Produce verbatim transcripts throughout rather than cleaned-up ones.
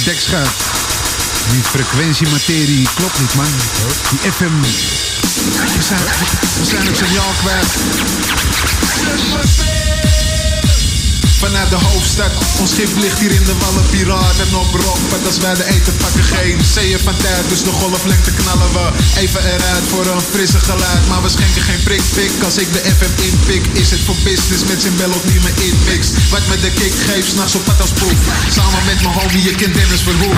dekschuit. Die frequentiematerie klopt niet, man. Die F M... We zijn, we zijn het signaal kwijt. Vanuit de hoofdstad, ons schip ligt hier in de wallen, piraten op rock. Want als wij de eten pakken, geen zeeën van tijd. Dus de golflengte knallen we even eruit voor een frisse geluid. Maar we schenken geen prikpik, als ik de F M inpik. Is het voor business met zijn bel of niet meer inmix. Wat me de kick geeft, s'nachts op pad als proef. Samen met mijn homie, je kent Dennis Verhoef.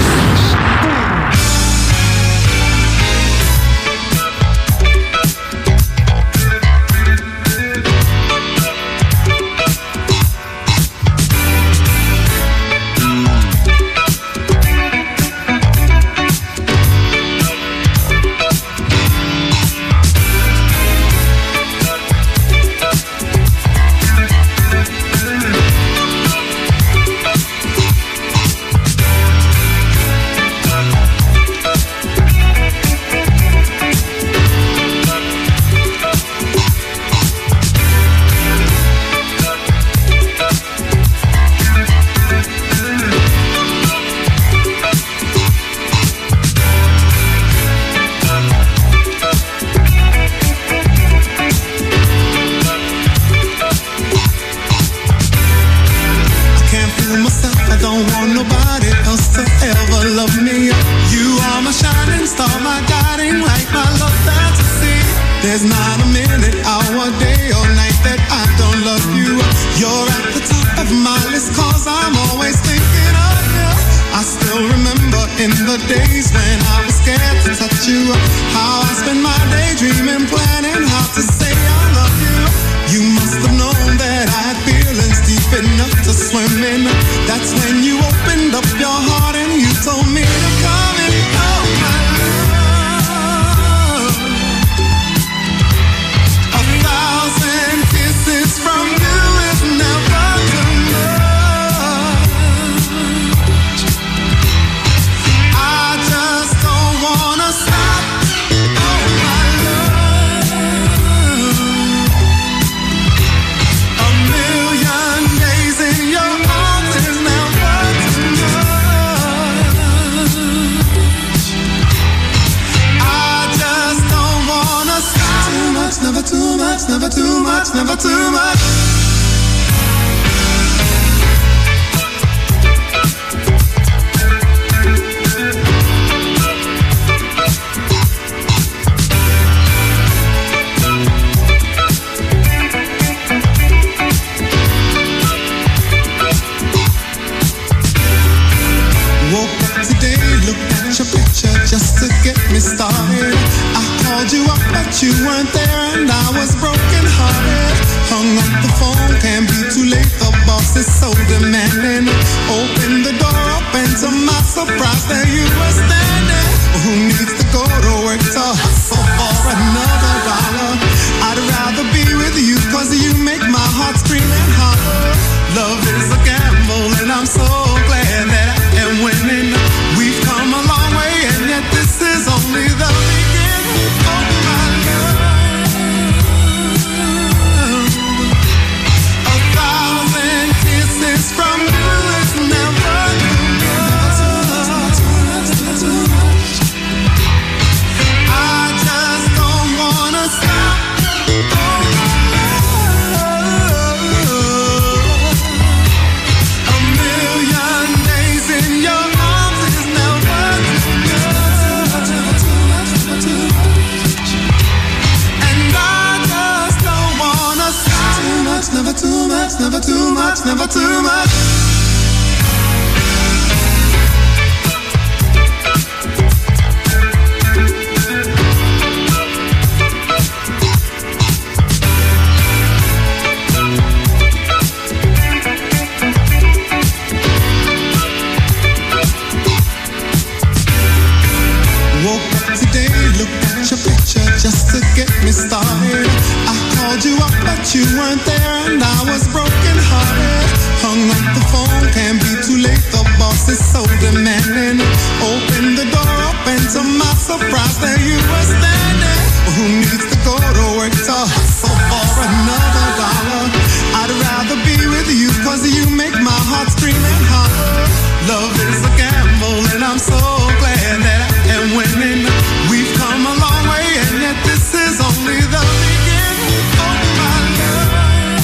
Love is a gamble I'm so glad that I am winning. We've come a long way, and yet this is only the beginning of my love.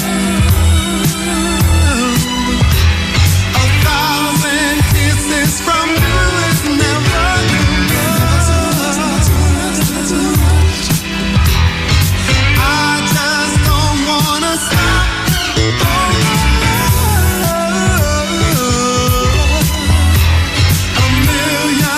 A thousand kisses from you is never enough. I just don't wanna stop. A million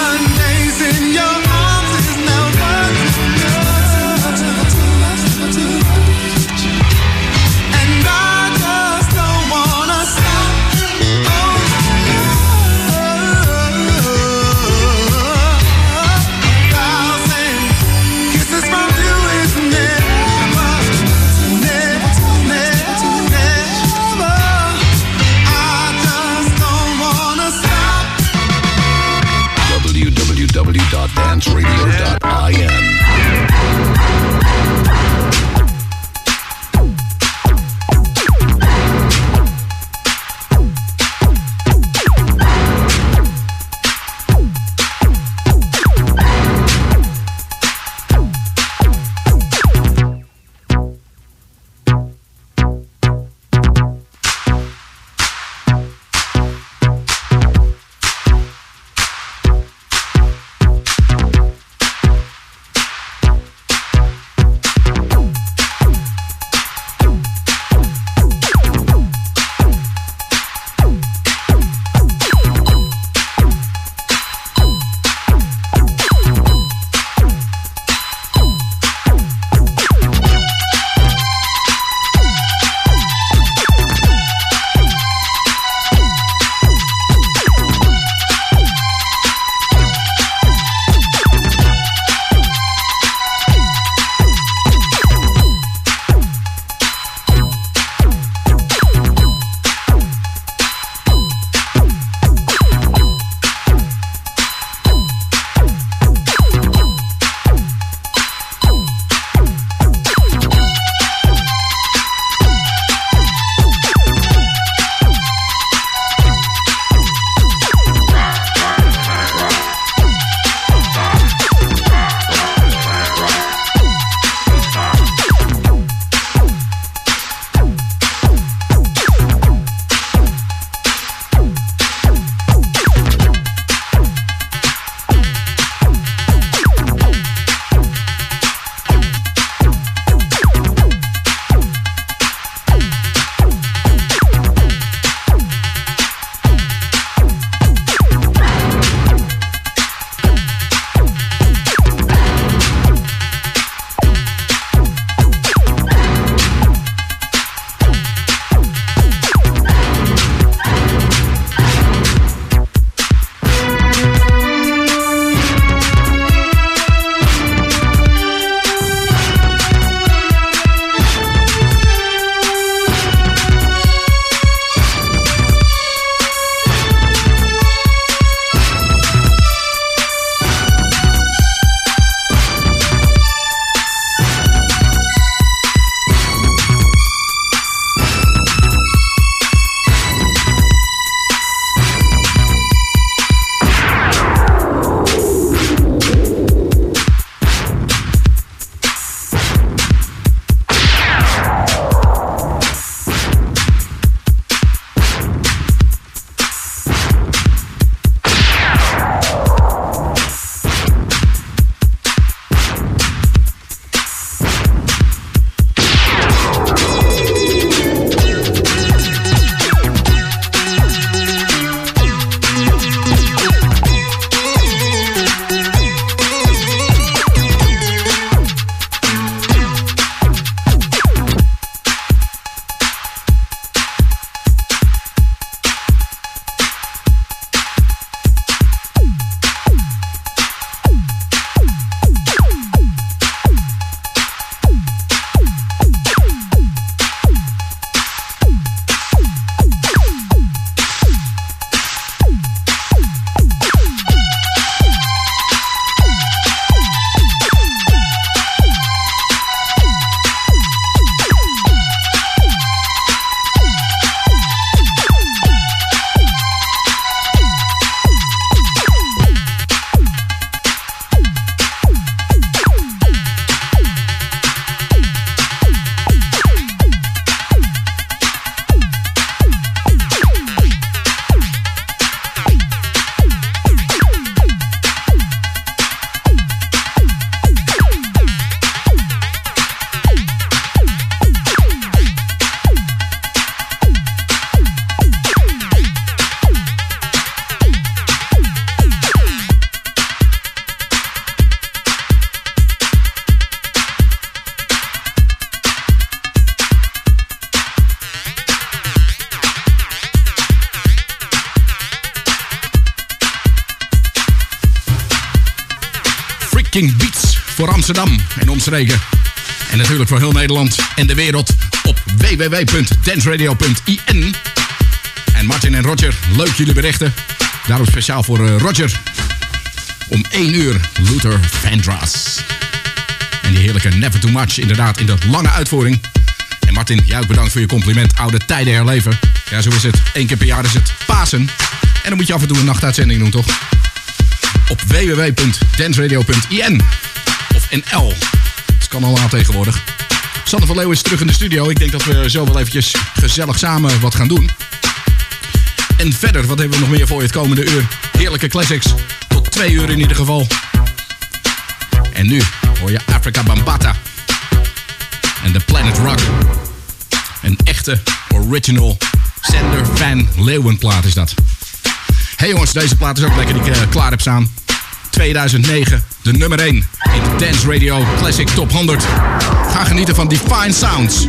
King Beats voor Amsterdam en omstreken. En natuurlijk voor heel Nederland en de wereld op w w w punt danceradio punt i n. En Martin en Roger, leuk jullie berichten. Daarom speciaal voor uh, Roger. Om één uur Luther Vandross. En die heerlijke Never Too Much, inderdaad, in de lange uitvoering. En Martin, jij ook bedankt voor je compliment. Oude tijden herleven. Ja, zo is het. Eén keer per jaar is het Pasen. En dan moet je af en toe een nachtuitzending doen, toch? Op w w w punt danceradio punt i n. Of N L. Dat kan allemaal tegenwoordig. Sander van Leeuwen is terug in de studio. Ik denk dat we zo wel eventjes gezellig samen wat gaan doen. En verder, wat hebben we nog meer voor je het komende uur? Heerlijke classics. Tot twee uur in ieder geval. En nu hoor je Afrika Bambaataa. En The Planet Rock. Een echte original Sander van Leeuwen plaat is dat. Hey jongens, deze plaat is ook lekker die ik uh, klaar heb staan. tweeduizend negen, de nummer één in de Dance Radio Classic Top honderd. Ga genieten van Define Sounds.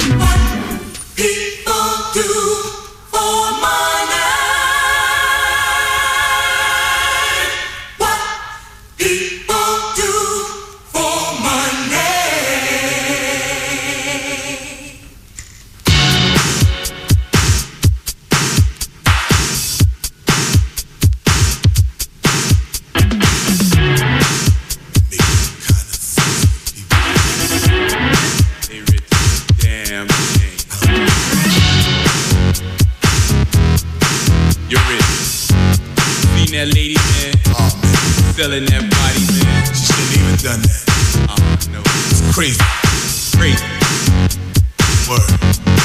That lady, man, oh, man. Selling that body, man. She shouldn't even done that. Oh, no. It's crazy. Crazy. Word.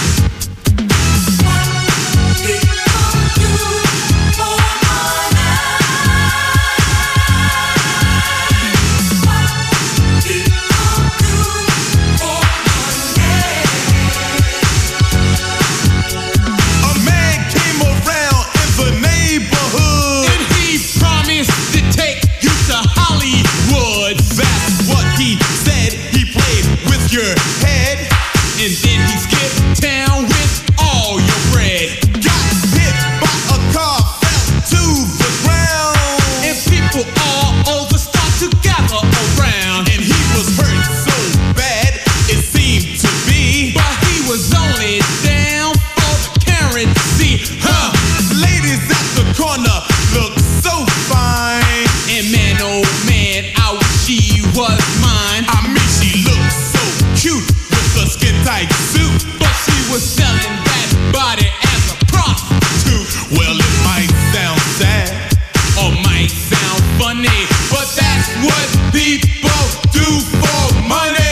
Your head, and then he skipped town with all your bread. Got hit by a car, fell to the ground, and people all over start to gather around. And he was hurt so bad, it seemed to be, but he was only down for the currency. Huh? Ladies at the corner look so fine, and man, oh man, I wish she was mine. I mean, she looks so cute with a skin tight suit, but she was selling that body as a prostitute. Well, it might sound sad or might sound funny, but that's what people do for money.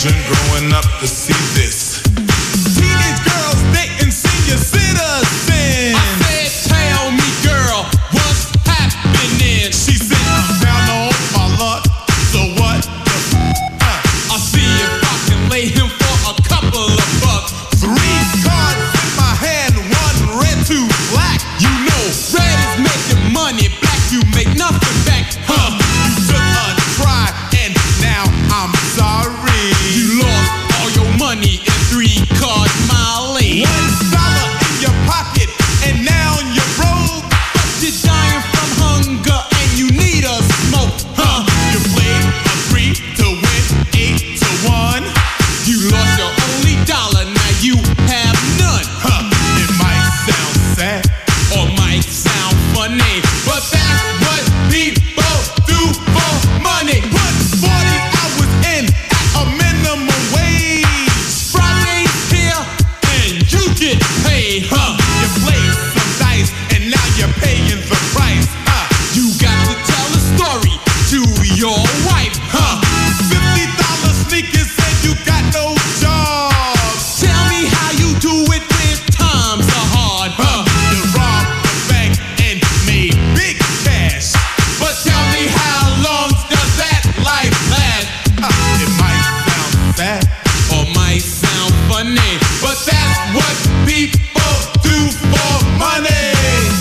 imagine growing up to see this. Teenage girls dating senior citizens. I said, tell me, girl, what's happening? She said, I'm down on my luck, so what the f***? Uh, I'll see if I can lay him for a couple of bucks. Three cards in my hand, one red, two black. You know, red is making money, black you make nothing back, huh? You took a try, and now I'm sorry. You lost all your money in three cards, Molly. One dollar in your pocket, and now you're broke. But you're dying from hunger and you need a smoke, huh? You played a three to win eight to one. You lost your only dollar, now you have none. Huh? It might sound sad, Or might sound funny, but that's what people do for money. put forty hours in at a minimum wage. Friday's here and you get paid, huh? You played some dice, and now you're paying the price. Huh? You got to tell a story to your wife, huh? Fifty dollar sneakers, and you got no job. Tell me how you do it when times are hard, huh? You robbed the bank and made big cash. But tell me how long does that life last? Huh? It might sound sad, Or might sound funny, but that's what people do for money.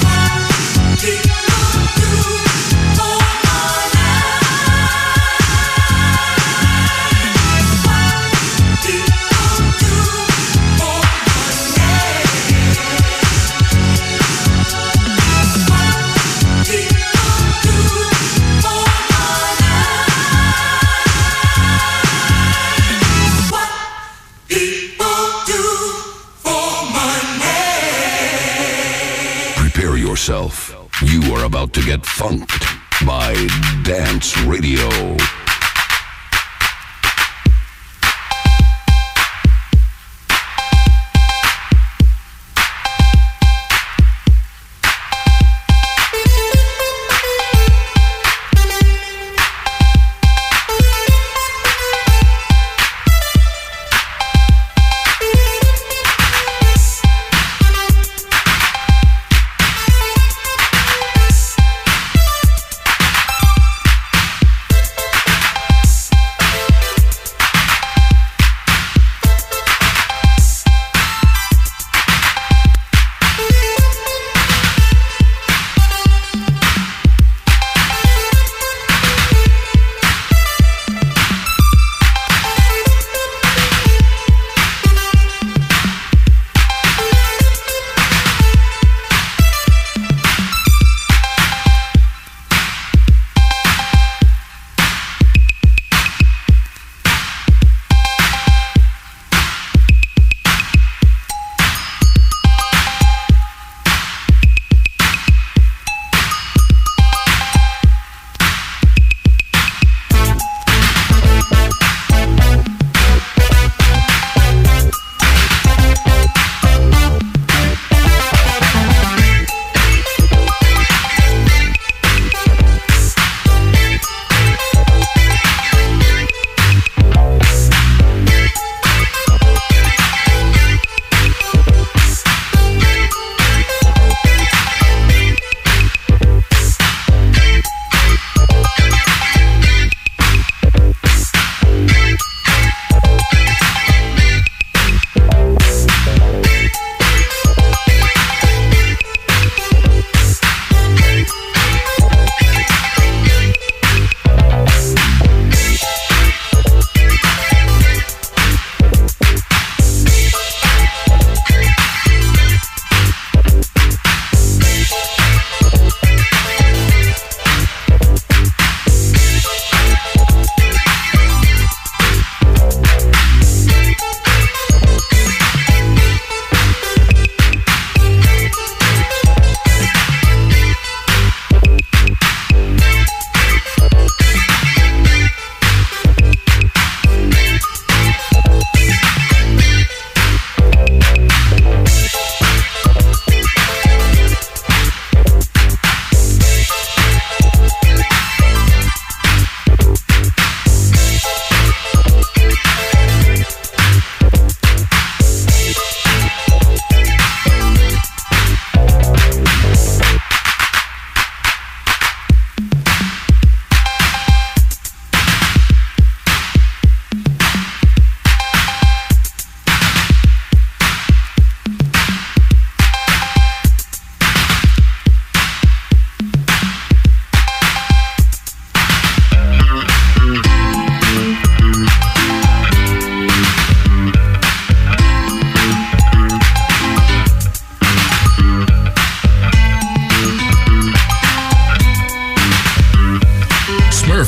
Prepare yourself. You are about to get funked by Dance Radio.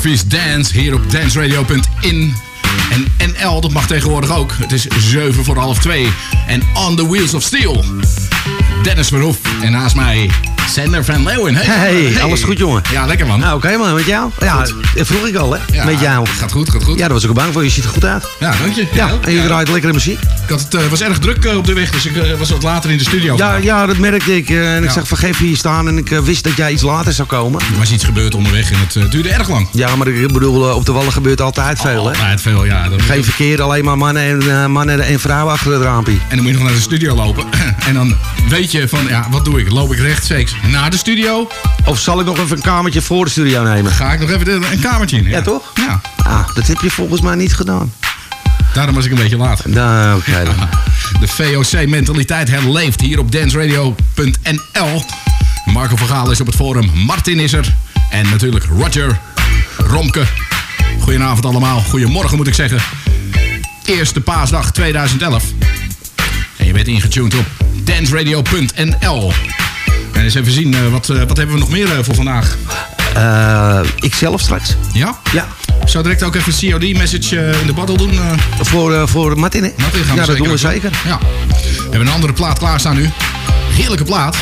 Murphy's Dance hier op dance radio punt in. En N L, dat mag tegenwoordig ook. Het is zeven voor half twee. En On the Wheels of Steel. Dennis Verhoef. En naast mij Sander van Leeuwen. Hey, hey, hey, alles goed, jongen? Ja, lekker man. Nou, oké okay, man, met jou? Ja, dat vroeg ik al, hè? Ja, met jou. Gaat goed, gaat goed. Ja, daar was ik ook bang voor. Je ziet er goed uit. Ja, dank je. Ja, ja en je ja. draait lekkere muziek. Ik had het uh, was erg druk uh, op de weg, dus ik uh, was wat later in de studio. Ja, ja dat merkte ik. Uh, en ja. ik zag vergeef hier staan en ik uh, wist dat jij iets later zou komen. Er was iets gebeurd onderweg en het uh, duurde erg lang. Ja, maar ik bedoel, uh, op de wallen gebeurt altijd veel, oh, hè? Altijd veel, ja. Dan Geen verkeer, alleen maar mannen en, uh, mannen en vrouwen achter het raampje. En dan moet je nog naar de studio lopen. En dan weet je van, ja, wat doe ik? Loop ik rechtstreeks naar de studio? Of zal ik nog even een kamertje voor de studio nemen? Ga ik nog even de, een kamertje in? Ja, ja toch? Ja. Ah, dat heb je volgens mij niet gedaan. Daarom was ik een beetje laat. Nou, oké okay dan. De V O C-mentaliteit herleeft hier op dance radio punt N L. Marco van Gaal is op het forum. Martin is er. En natuurlijk Roger, Romke. Goedenavond allemaal. Goedemorgen moet ik zeggen. Eerste paasdag tweeduizend elf. En je bent ingetuned op dance radio punt N L. En eens even zien, uh, wat, uh, wat hebben we nog meer uh, voor vandaag? Uh, ik zelf straks. Ja? Ja. Zou direct ook even een C O D-message uh, in de battle doen? Uh... Voor, uh, voor Martin, hè? Martin gaan we ja, dat doen we ook. zeker. Ja. We hebben een andere plaat klaarstaan nu. Heerlijke plaat.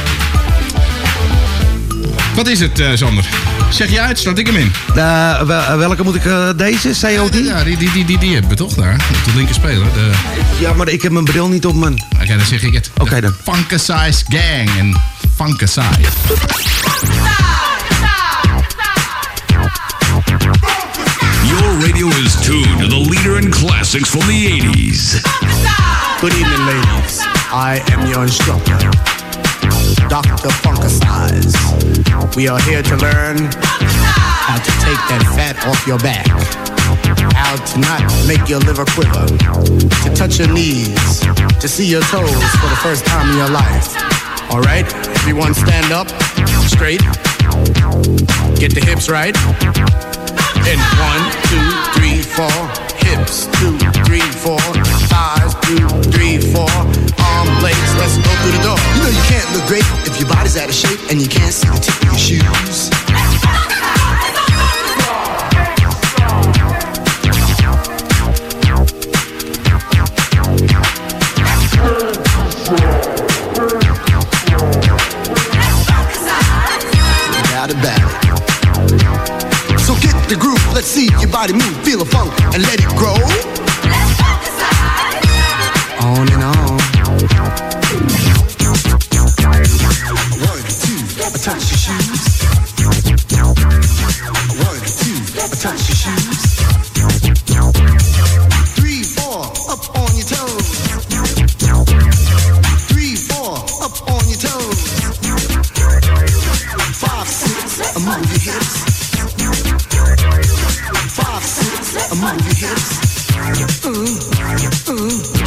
Wat is het, uh, Sander? Zeg je uit, staat ik hem in. Uh, wel, welke moet ik? Uh, deze, C O D? Ja, die, die, die, die, die hebben we toch daar, op de linker speler. De... Ja, maar ik heb mijn bril niet op, man. Oké, okay, dan zeg ik het. Oké okay, dan. Funkasize Gang en Funkasize. Your radio is tuned to the leader in classics from the eighties. Good evening, ladies. I am your instructor, Doctor Funkasize. We are here to learn how to take that fat off your back, how to not make your liver quiver, to touch your knees, to see your toes for the first time in your life. All right, everyone stand up, straight, get the hips right. And one, two, three, four, hips, two, three, four, thighs, two, three, four, arm, legs, let's go through the door. You know you can't look great if your body's out of shape and you can't see the tip of your shoes. Without a battle. So get the groove, let's see your body move, feel the funk and let it grow. On and on. One, two, touch your shoes. One, two, touch your shoes. Three, four, up on your toes. Three, four, up on your toes. Five, six, move your hips. Five, six, move your hips. Uh, uh, uh,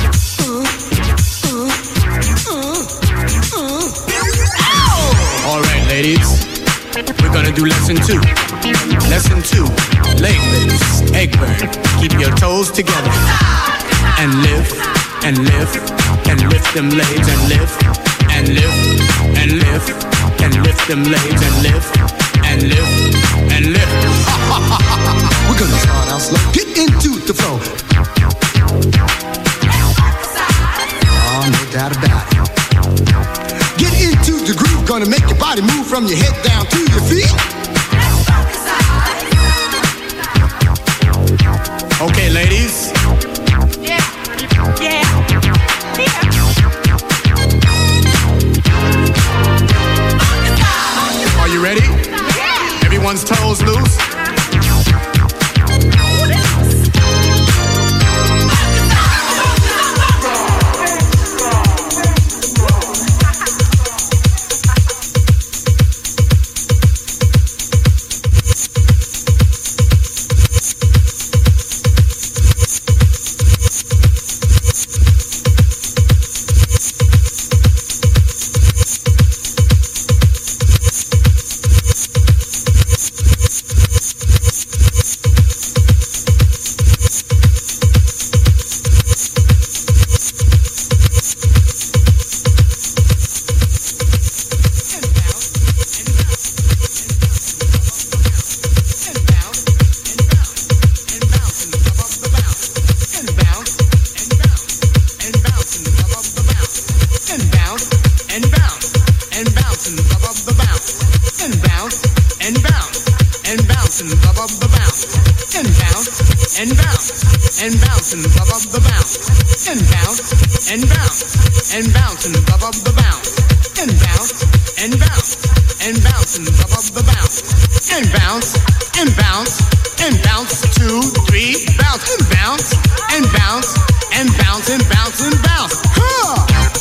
uh, uh. All right, ladies, we're gonna do lesson two. Lesson two, leg lifts, egg burn. Keep your toes together and lift and lift and lift them legs and lift and lift and lift and lift them legs and lift and lift and lift. We're gonna start out slow. Get into the flow. Oh, no doubt about it. Get into the groove. Gonna make your body move from your head down to your feet. Okay, ladies. Yeah. Yeah. Yeah. Are you ready? Yeah. Everyone's toes loose. and bounce, and bounce, and bounce, and bub up the bounce, and bounce, and bounce, and bounce, and bub up the bounce, and bounce, and bounce, and bounce, and bub up the bounce, and bounce, and bounce, and bounce, and bub up the bounce, and bounce, and bounce, and bounce, two, three, bounce, and bounce, and bounce, and bounce, and bounce, and bounce. Huh!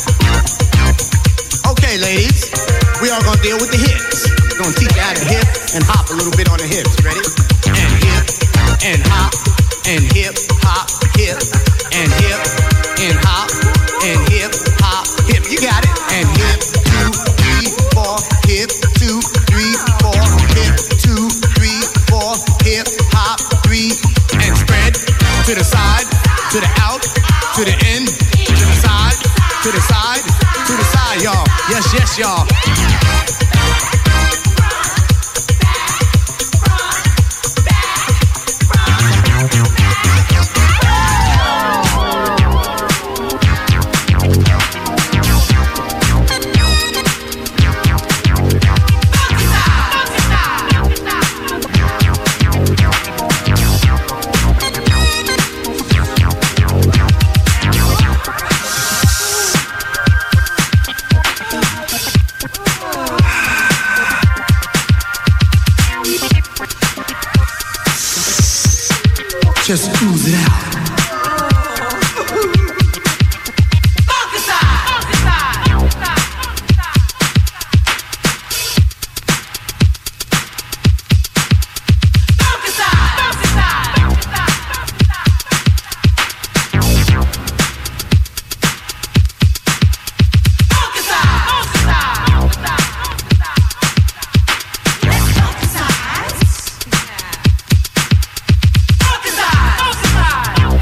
Okay, ladies, we are gonna deal with the hips. We're gonna teach you how to hip and hop a little bit on the hips. Ready? And hip, and hop, and hip, hop, hip, and hip, and hop, and hip, hop, hip. You got it. And hip, two, three, four, hip, two, three, four, hip, two, three, four, hip, hop, three, and spread to the side, to the out, to the end, to the side, to the side, to the side, y'all. Yes, yes, y'all. Just ooze it out. Focus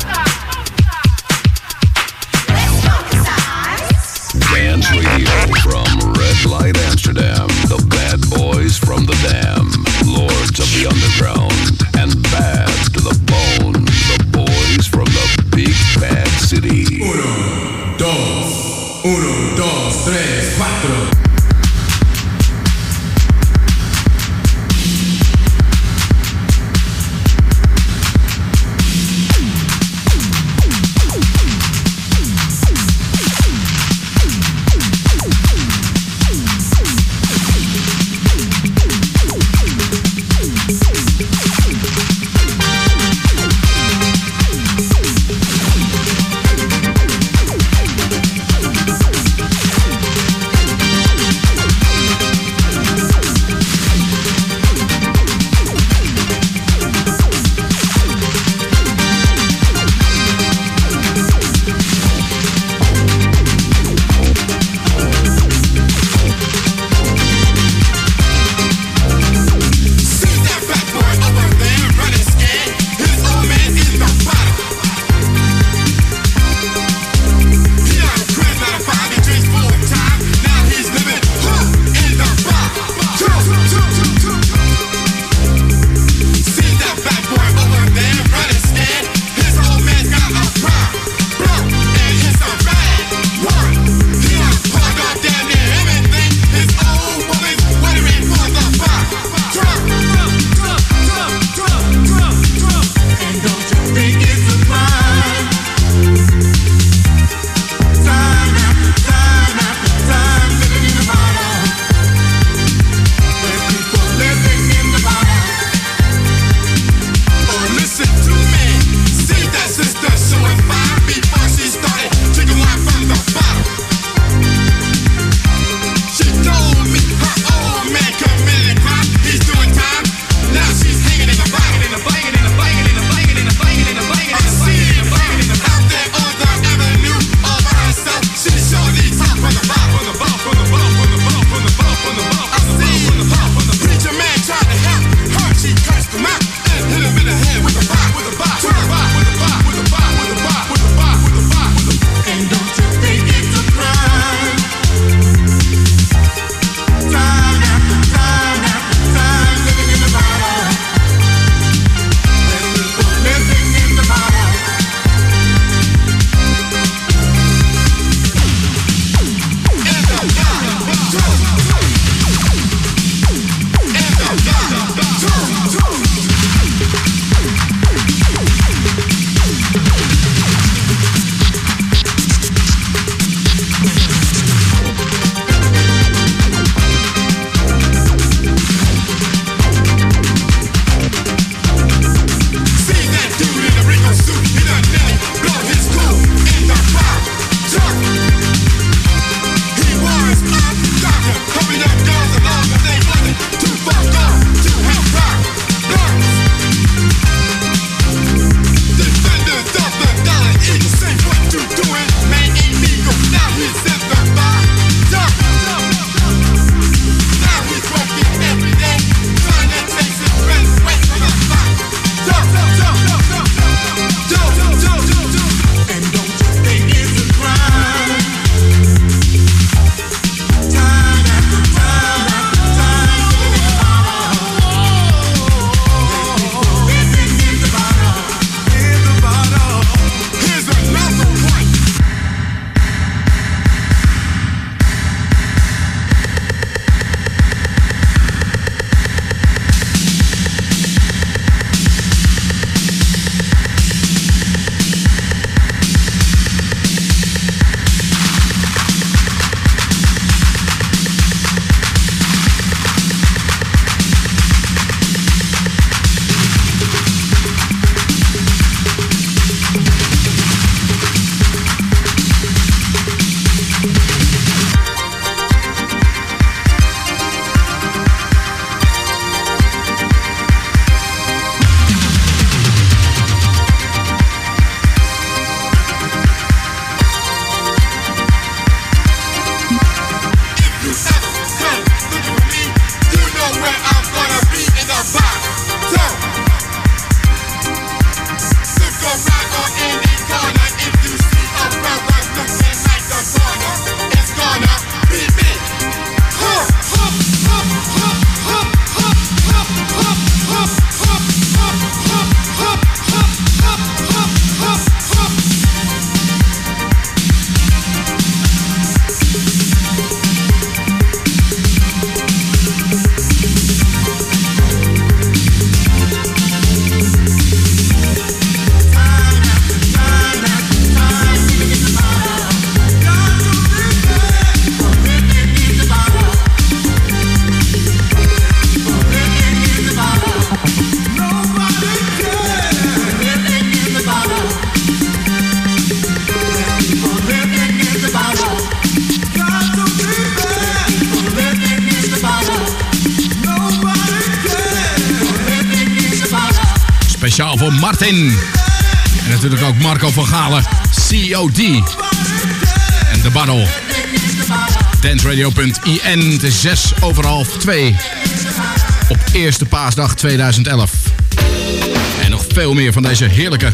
Speciaal voor Martin. En natuurlijk ook Marco van Galen, C O D. En The Battle. danceradio punt I N. Het is zes over half twee. Op eerste paasdag tweeduizend elf. En nog veel meer van deze heerlijke...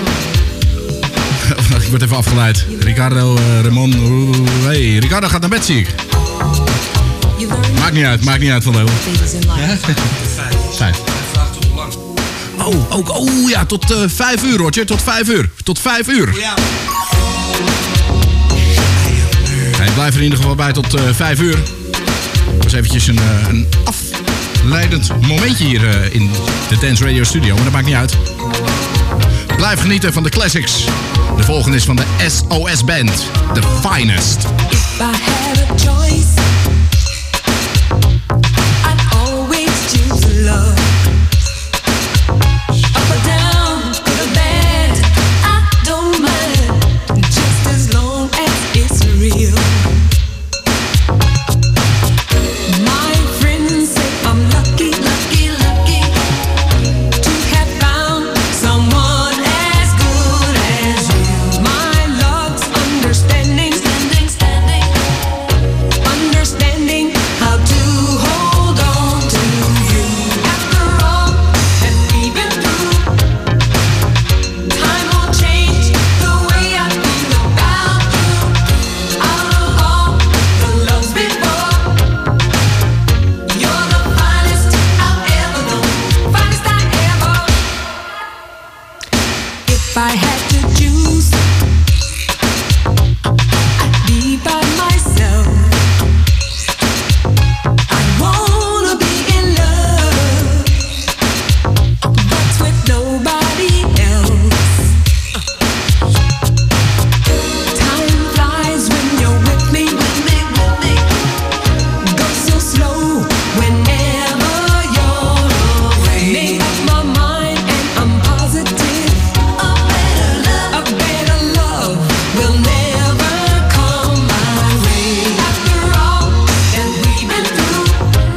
Ik word even afgeleid. Ricardo, uh, Ramon... Hey, Ricardo gaat naar bed, zie ik. Maakt niet uit, maakt niet uit van Leo. Ja? Vijf. Oh, ook, oh ja, tot uh, vijf uur, Roger. Tot vijf uur. Tot vijf uur. Hij blijft er in ieder geval bij tot uh, vijf uur. Dat was eventjes een, uh, een afleidend momentje hier uh, in de Dance Radio Studio. Maar dat maakt niet uit. Blijf genieten van de classics. De volgende is van de S O S Band. The Finest. If I had a choice, I'd always choose love. Up or down, good or bad, I don't mind, just as long as it's real. My friends say I'm lucky, lucky, lucky to have found someone as good as you. My love's understanding, standing, standing, understanding how to hold on to you. After all that we've been through, time won't change the way I feel about you. Out of all the loves before, you're the finest I've ever known, finest I ever. If I had to choose, I'd be by myself. I wanna be in love, but with nobody else. Time flies when you're with me, with me, with me. Goes so slow whenever you're away. Made up my mind and I'm positive. A better love, a better love will never come my way. After all that we've been through,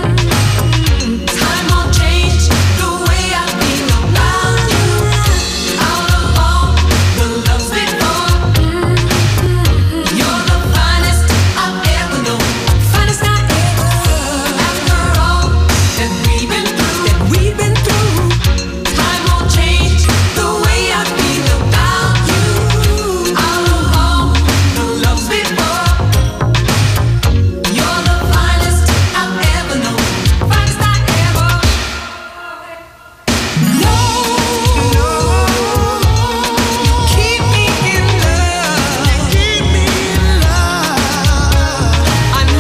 time won't change the way I feel about you. Out of all the loves before, you're the finest I've ever known, finest I ever. After all that we've been through, that we've been through, time won't change the way I feel about you. Out of all the loves before, you're the finest I've ever known, finest I ever. No, keep me in love, keep me in love. I'm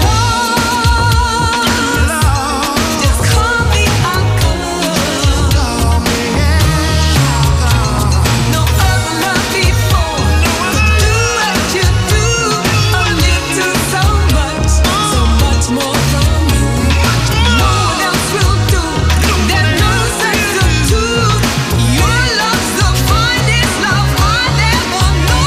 lost, just call me uncle. No other love before could do what you do. A little so much, so much more from you. No one else will do. There's no substitute. Your love's the finest love I've ever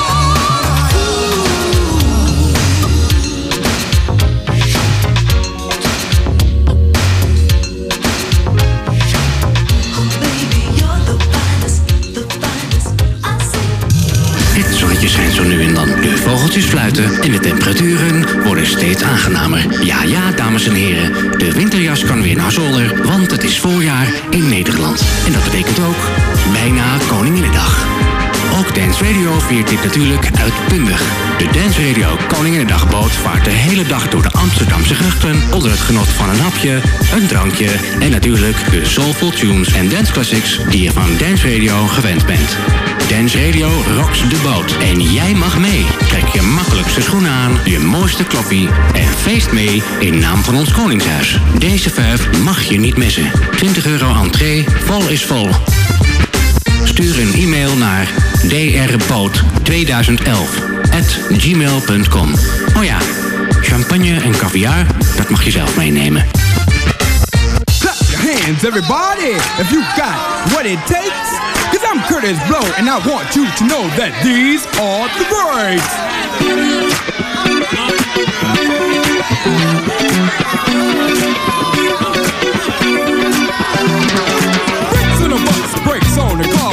known. Baby, you're the finest, the finest I've seen. Het zonnetje schijnt zo nu en dan. De vogeltjes fluiten en de temperaturen worden steeds aangenamer. Ja, ja, dames en heren. De winterjas kan weer naar zolder, want het is voorjaar in Nederland. En dat betekent ook bijna Koninginnedag. Ook Dance Radio viert dit natuurlijk uitbundig. De Dance Radio Koninginnedagboot vaart de hele dag door de Amsterdamse grachten onder het genot van een hapje, een drankje en natuurlijk de soulful tunes en dance classics die je van Dance Radio gewend bent. Dance Radio rocks de boot en jij mag mee. Trek je makkelijkste schoenen aan, je mooiste kloffie en feest mee in naam van ons Koningshuis. Deze vijf mag je niet missen. twintig euro entree, vol is vol. Stuur een e-mail naar d r boot tweeduizend elf at gmail punt com. Oh ja, champagne en caviar, dat mag je zelf meenemen. Clap your hands, everybody, if you got what it takes. Cause I'm Curtis Blow, and I want you to know that these are the breaks. Brakes on the bus, brakes on the car.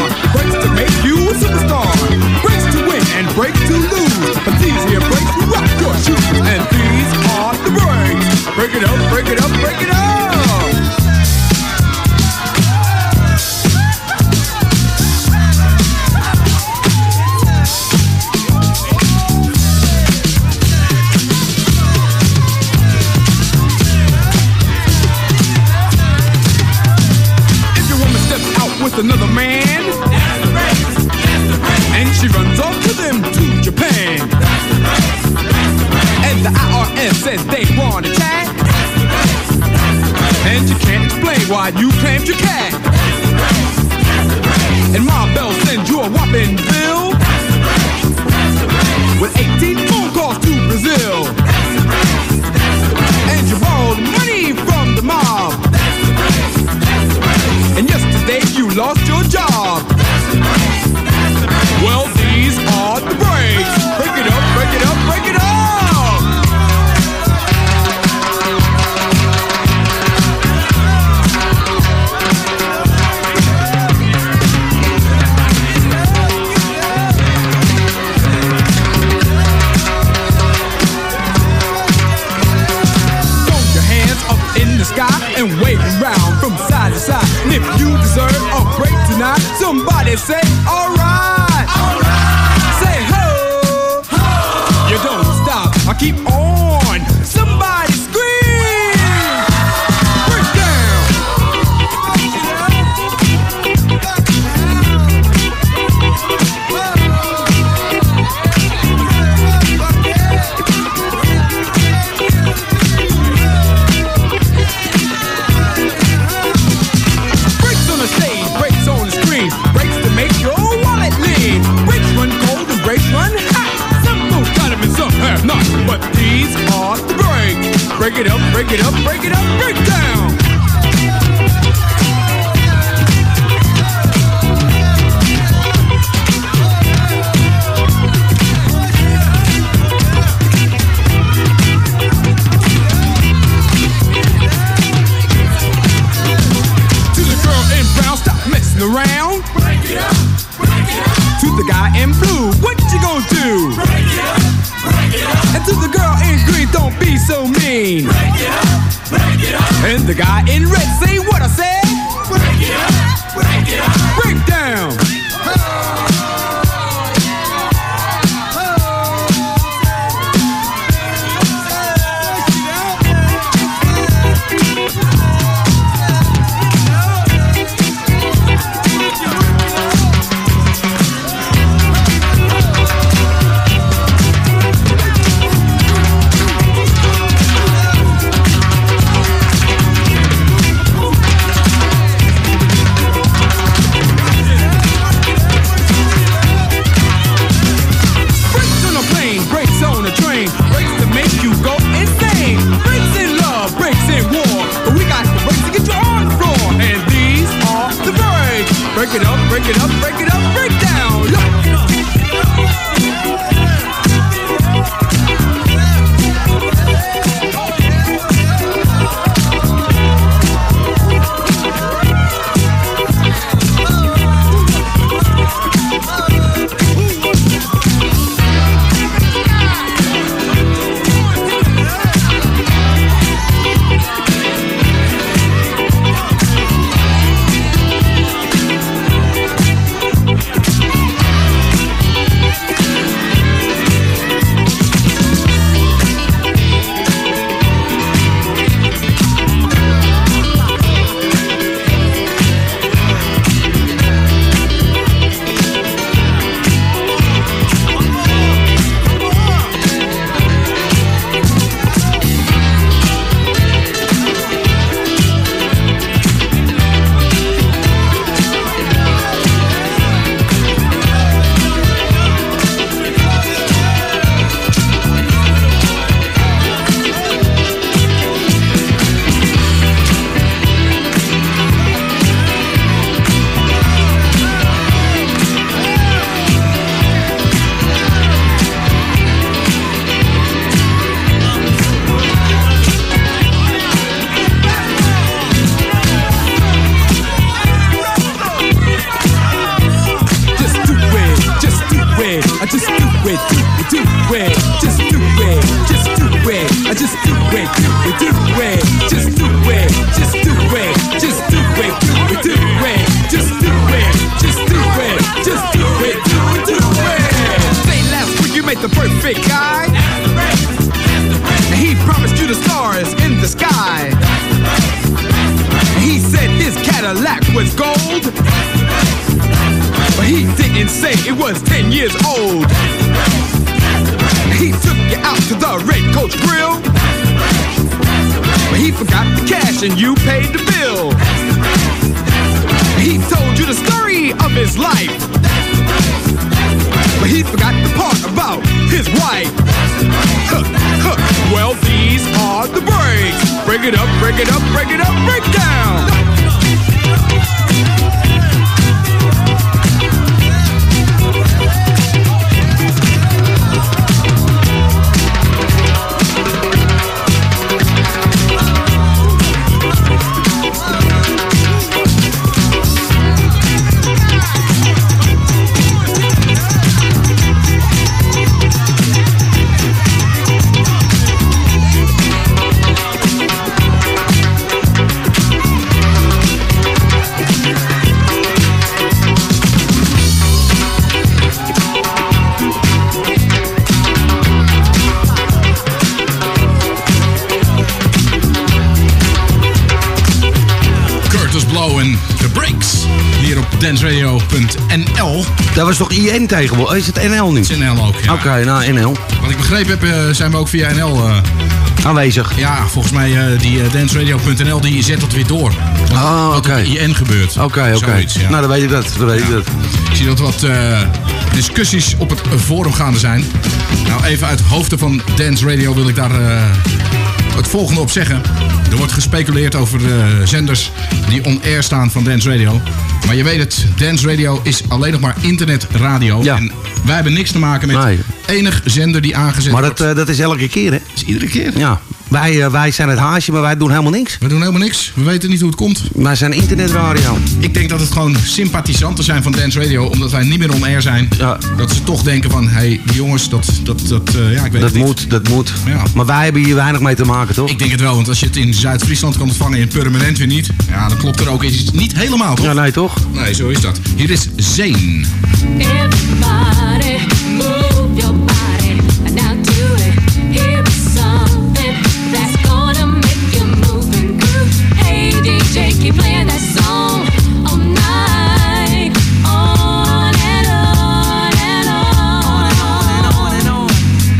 another man. That's the race. That's the race. And she runs off to them to Japan. That's the race. That's the race. And the I R S says they want to chat. That's the race. That's the race. And you can't explain why you claimed your cat. That's the race. That's the race. And Ma Bell sends you a whopping bill. That's the race. That's the race. With eighteen phone calls to Brazil. That's the race. That's the race. And you borrowed money from the mob. That's the race. That's the race. And yesterday you lost your job. That's the race. That's the race. Well, these are the breaks. Break it up, break it up, break it up. And waving round from side to side. And if you deserve a break tonight, somebody say, alright, alright. Say ho, ho. You don't stop, I keep on. Somebody scream, break down. But these are the breaks. Break it up, break it up, break it up, break down. To the girl in brown, stop messing around. Break it up, break it up. To the guy in blue, what you gonna do? Break it up. And to the girl in green, don't be so mean. Break it up, break it up. And the guy in red, say what I said. Break it up, break it up. Break down. Break it up, break it up, break it up, break down. Cadillac was gold. but he didn't say it was ten years old. He took you out to the Red Coach Grill, but he forgot the cash and you paid the bill. He told you the story of his life, but he forgot the part about his wife. Huh, huh. Well, these are the breaks. Break it up, break it up, break it up, break down. dance radio punt n l. Dat was toch I N tegenwoordig? Is het N L nu? Het is N L ook, ja. Oké, okay, nou N L. Wat ik begrepen heb, uh, zijn we ook via N L uh, aanwezig. Ja, volgens mij uh, die uh, dance radio punt n l die zet dat weer door. Wat, oh, oké. Okay. Wat op I N gebeurt. Oké, okay, oké. Okay. Ja. Nou, dan weet ik dat. Dan weet ja. ik dat. Ik zie dat er wat uh, discussies op het forum gaande zijn. Nou, even uit hoofden van Dance Radio wil ik daar uh, het volgende op zeggen. Er wordt gespeculeerd over uh, zenders die on-air staan van Dance Radio. Maar je weet het, Dance Radio is alleen nog maar internetradio. Ja. En wij hebben niks te maken met nee. enig zender die aangezet maar wordt. Maar dat, uh, dat is elke keer, hè? Dat is iedere keer. Ja. Wij, uh, wij zijn het haasje, maar wij doen helemaal niks. We doen helemaal niks. We weten niet hoe het komt. Wij zijn internetradio. Ik denk dat het gewoon sympathisanten zijn van Dance Radio, omdat wij niet meer on-air zijn. Ja. Dat ze toch denken van, hé, hey, die jongens, dat, dat, dat, uh, ja, ik weet dat het moet, niet. Dat moet, ja. Maar wij hebben hier weinig mee te maken, toch? Ik denk het wel, want als je het in Zuid-Friesland kan ontvangen en permanent weer niet, ja, dan klopt er ook iets niet helemaal, toch? Ja, nee, toch? Nee, zo is dat. Hier is Zane. Everybody move your body and now do it. Here is something that's gonna make you move and groove. Hey D J, keep playing that song all night, on and on and on, on and on.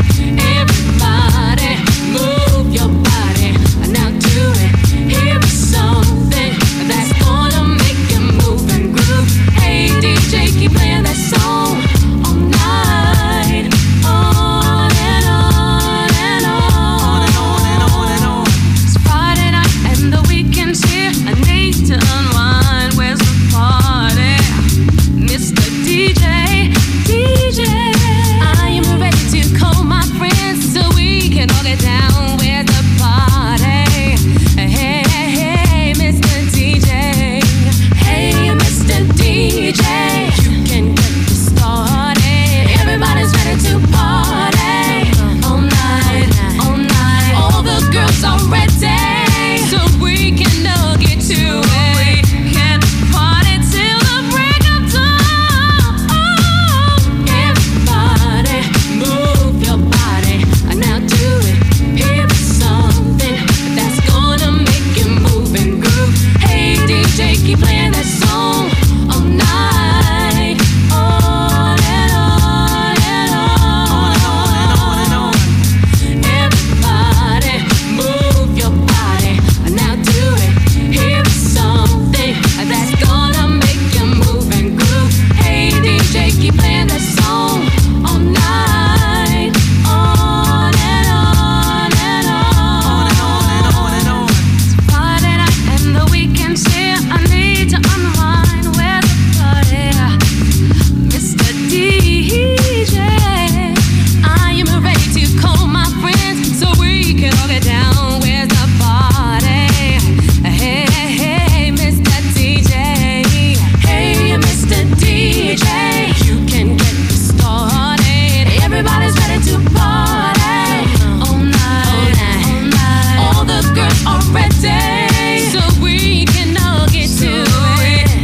Everybody move your body and now do it. Here is something that's gonna make you move and groove. Hey D J, keep playing that song all night, on and on and on and on and on and on. It's Friday night and the weekend's here. I need to unwind. Where's the party, Mister D J? D J, I am ready to call my friends so we can all get down. Where's the party? Hey, hey, hey, Mister D J. Hey, Mister D J. You can get this started. Everybody's ready to party all night, all night. All the girls are ready, so we can all get to it. Can party till the break of dawn. Everybody, move your body and now do it. Here's something that's gonna make you move and groove. Hey D J, keep playing that song all night, on and on and on and on and on. Everybody, move your body and now do it. Here's something that's gonna make you move and groove. Hey D J, keep playing that song all night, on and on and on and on and on. It's Friday night and the weekend's here. I need to unwind. Where's the party, Mister D J? I am ready to call my friends so we can all get down. Where's the party? Hey, hey, hey, Mister D J. Hey, Mister D J. You can get this started. Everybody's ready to party all night, all night. All the girls are ready, so we can all get to it.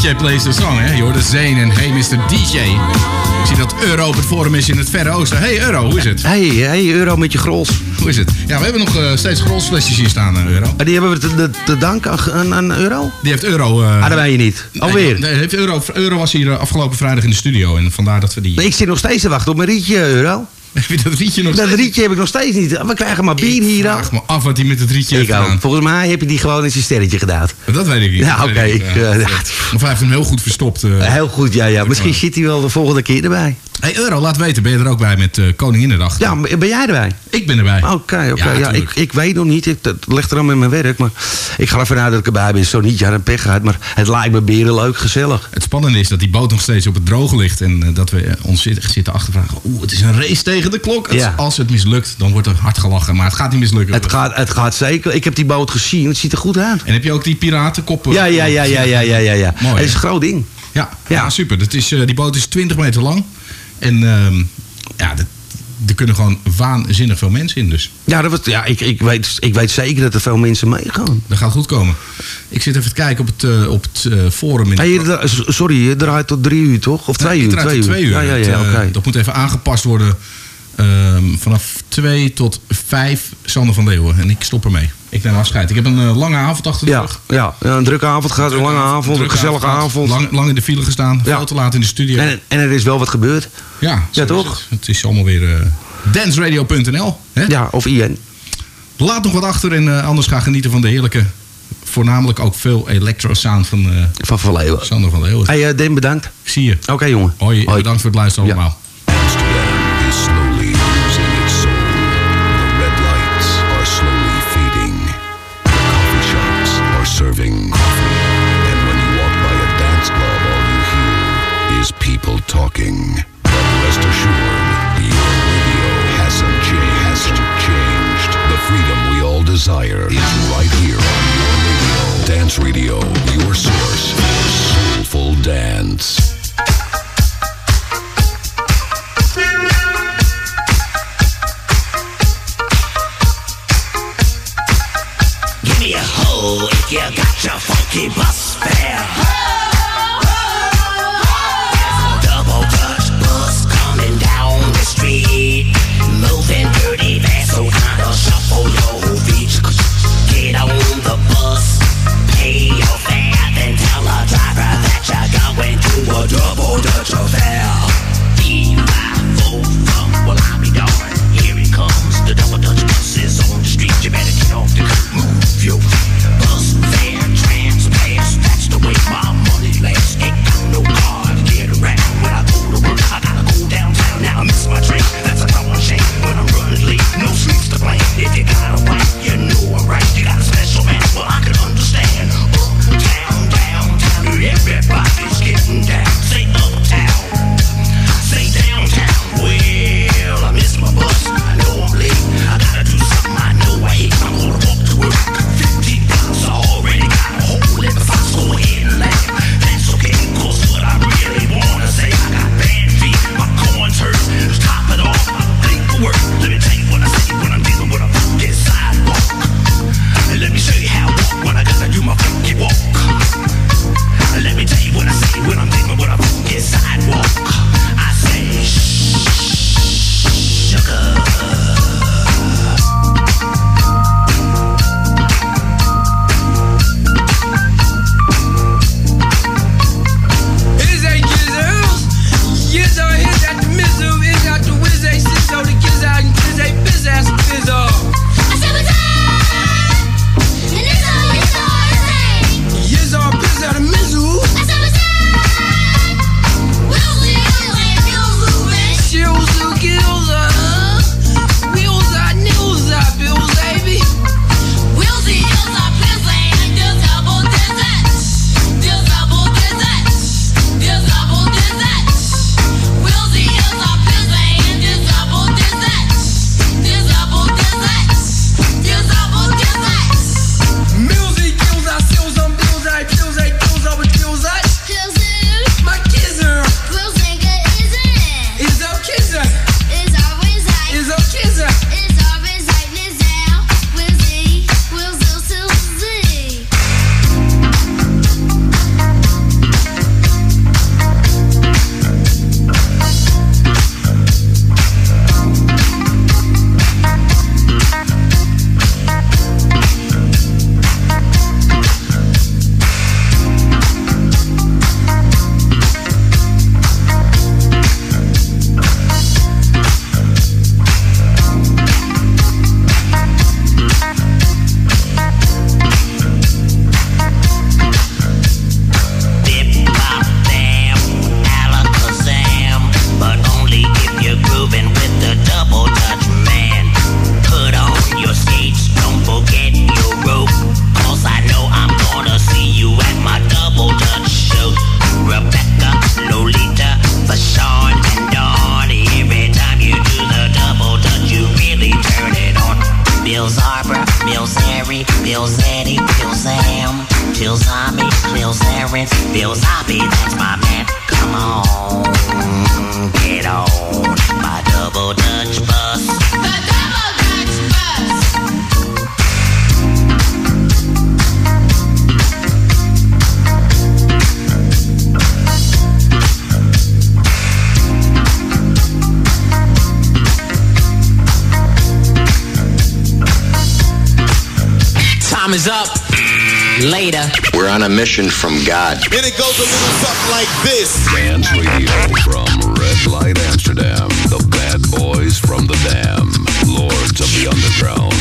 J plays the song, hè? Je hoorde Zane en Hey mister D J. Ik zie dat Euro op het forum is in het Verre Oosten. Hey Euro, hoe is het? Hey, hey Euro met je grols. Hoe is het? Ja, we hebben nog uh, steeds grolsflesjes hier staan, uh, Euro. Die hebben we te, te, te danken aan, aan Euro? Die heeft Euro... Uh, ah, dat weet je niet. Alweer? Nee, nee heeft Euro, Euro was hier uh, afgelopen vrijdag in de studio en vandaar dat we die... Nee, ik zit nog steeds te wachten op mijn rietje, Euro. Heb je dat rietje nog dat steeds? Dat rietje heb ik nog steeds niet. We krijgen maar bier hier dan. Ik vraag me af wat hij met het rietje heeft gedaan. Volgens mij heb je die gewoon in zijn sterretje gedaan. Dat weet ik niet. Ja, oké. Okay. Uh, uh, of hij heeft hem heel goed verstopt. Uh, heel goed, ja, ja. Misschien zit hij wel de volgende keer erbij. Hey Euro, laat weten, ben je er ook bij met uh, Koninginnedag? Ja, ben jij erbij? Ik ben erbij. Oké, okay, oké. Okay. Ja, ja, ik, ik weet nog niet. Ik, dat ligt er aan met mijn werk. Maar ik ga ervan uit dat ik erbij ben. Zo niet, ja, een pech gehad. Maar het lijkt me beren leuk, gezellig. Het spannende is dat die boot nog steeds op het droge ligt. En uh, dat we uh, ons zitten, zitten achtervragen. Oeh, het is een race tegen de klok. Het, ja. Als het mislukt, dan wordt er hard gelachen. Maar het gaat niet mislukken. Het gaat, het gaat zeker. Ik heb die boot gezien. Het ziet er goed uit. En heb je ook die piratenkoppen? Ja, ja, ja, ja, ja, ja, ja, ja. Mooi, het is een groot ding. Ja, ja. ja super. Dat is, uh, die boot is twintig meter lang. En uh, ja, dat, er kunnen gewoon waanzinnig veel mensen in dus. Ja, dat was, ja ik, ik, weet, ik weet zeker dat er veel mensen meegaan. Dat gaat goed komen. Ik zit even te kijken op het, uh, op het uh, forum. In hey, je, sorry, je draait tot drie uur toch? Of twee ja, uur? Ik draai tot twee uur. Ja, ja, ja, uh, okay. Dat moet even aangepast worden. Uh, vanaf twee tot vijf Sander van Leeuwen. En ik stop ermee. Ik neem afscheid. Ik heb een uh, lange avond achter de ja, rug. Ja, ja, een drukke avond gehad, een lange avond, een gezellige avond. avond. Lang, lang in de file gestaan, ja. Veel te laat in de studio. En, en er is wel wat gebeurd. Ja, ja toch? Het. het is allemaal weer uh, danceradio punt n l. Hè? Ja, of I N. Laat nog wat achter en uh, anders ga genieten van de heerlijke, voornamelijk ook veel electro-sound van, uh, van Van Leeuwen. Sander van Leeuwen. Hey, uh, Den, bedankt. Ik zie je. Oké, okay, jongen. Hoi, Hoi, bedankt voor het luisteren allemaal. Ja. Amsterdam is slowly losing its soul. The red lights are slowly fading. The coffee shops are serving coffee. And when you walk by a dance club, all you hear is people talking. But rest assured, your radio hasn't changed. Hasn't changed. The freedom we all desire is right here on your radio. Dance Radio, your source for soulful dance. Give me a hoe if you got your funky bus fare. There's a double Dutch bus coming down the street, moving dirty fast, so kinda shuffle your feet. Get on the bus, pay your fare, then tell the driver that you're going to a double Dutch affair. Be my fool, well I'll be darned. Here it comes, the double Dutch bus is on the street. You better get off the curb, move your feet. Bus fare, trans pass, that's the way my Pills Arbor, Pills Harry, Pills Eddie, Pills Sam, Pills Zombie, Pills Aaron, Pills Zombie, that's my man. Come on, get on my double Dutch bus. The double Dutch bus. Time is up. Later. We're on a mission from God. And it goes a little something like this. Dance Radio from Red Light Amsterdam. The bad boys from the Dam. Lords of the Underground.